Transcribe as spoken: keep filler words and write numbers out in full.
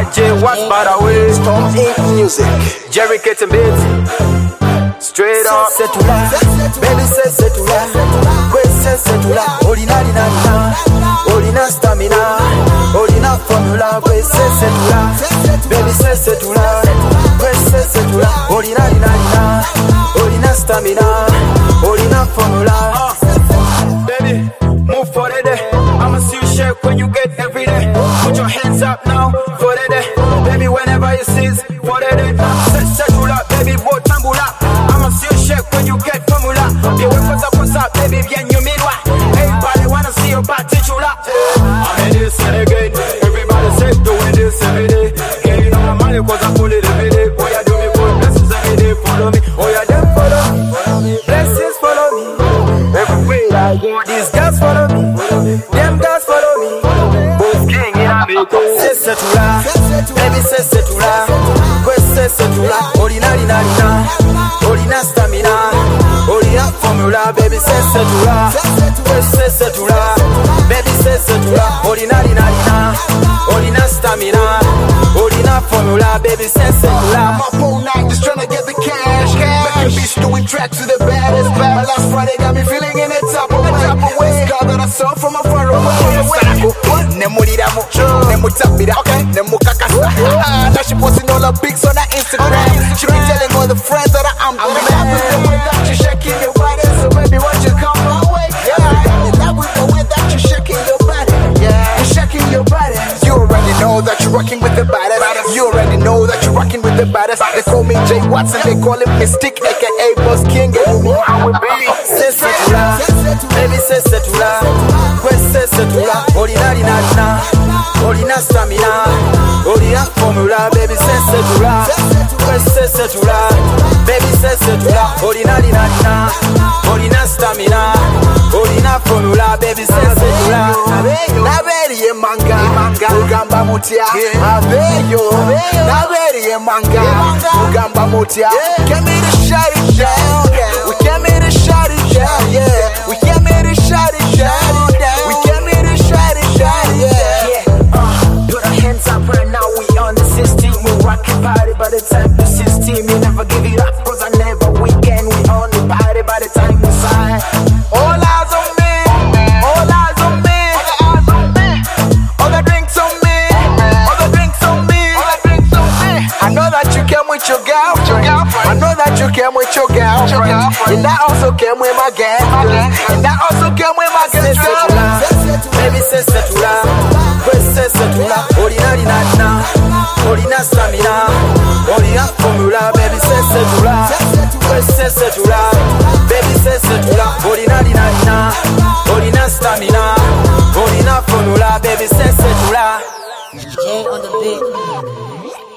R J Watts by the way. Storm Inc Music. Jerry Kitten Beats. Straight up. C'est tout là, baby c'est c'est tout là. Ouais c'est c'est tout là. Olina lina lina, Olina stamina, Olina formula. Ouais c'est c'est tout là, baby c'est c'est tout là. Ouais c'est c'est tout là. Olina lina lina, Olina stamina, Olina formula. Uh, baby, move for the day. I'ma see you shake when you get every day. Put your hands up now for the day. Baby, whenever you see for the day. Set set tout là, baby, bo tambula. I'ma see you shake when you get formula. You wait for the what's up, baby, bien you mean what? Everybody wanna see your body chula. I'm in this and again. Everybody say doing this every day. Getting all the money cause I pull it every day. Oh yeah, do me good blessings every day. Follow me. Oh yeah, them follow me. Blessings follow me. Everywhere I go, these girls follow me. Them girls follow me. Both king in America. C'est c'est tout là, baby c'est c'est tout là. Ouais c'est c'est tout là. Olina lina lina, Olina stamina, Olina formula. Baby c'est c'est tout là, ouais c'est c'est tout là. Baby c'est c'est tout là. Olina lina lina, Olina stamina, Olina formula. Baby c'est c'est tout là. I'm up all night just trying to get the cash. Making beats doing tracks to the baddest. My last Friday got me feeling in the top of my way. Girl that I saw from a far away. Nemuliramo, nemutapira, nemukakasa. Now she posting all her pics on her Instagram. She be telling all the friends that I'm the man. The way that you shaking your body, so baby, won't you come my way? Yeah, in love with the way that you shaking your body. Yeah, you're shaking your body. You already know that you're rocking with the baddest. You already know that you're rocking with the baddest. They call me Jay Watson, they call him Mystic, aka Boss King. And you know how it be. C'est c'est tout là, baby c'est c'est tout là. Ouais c'est c'est tout là. Olina lina lina, Olina stamina, Olina formula. Baby c'est c'est tout là, ouais c'est c'est tout là. Baby c'est c'est tout là. Olina lina lina, Olina stamina, Olina formula. Baby c'est c'est tout là. Naberi ye manga, ugamba mutia. Abeyo, naberi ye manga, ugamba mutia. Came here to shut it down. We came here to shut it down. Yeah, we came here to shut it down. We came here to shut it down. Yeah. Uh, put our hands up right now, we on the system. We rockin' party by the time the system. You never give it up, cause I never weekend. We on the party by the time we sign. All eyes on me, all eyes on me, all eyes on me. All the drinks on me, all the drinks on me, all the drinks on me. I know that you came with your girlfriend. I know that you came with your girlfriend. And I also came with my gang. And I also came with my C'est c'est tout là, baby c'est c'est tout là. Ouais c'est c'est tout là. Olina lina lina, Olina stamina, Olina formula. Baby c'est c'est tout là, ouais c'est c'est tout là. Baby c'est c'est tout là. Olina lina lina, Olina stamina, Olina formula. Baby c'est c'est tout là. J on the beat.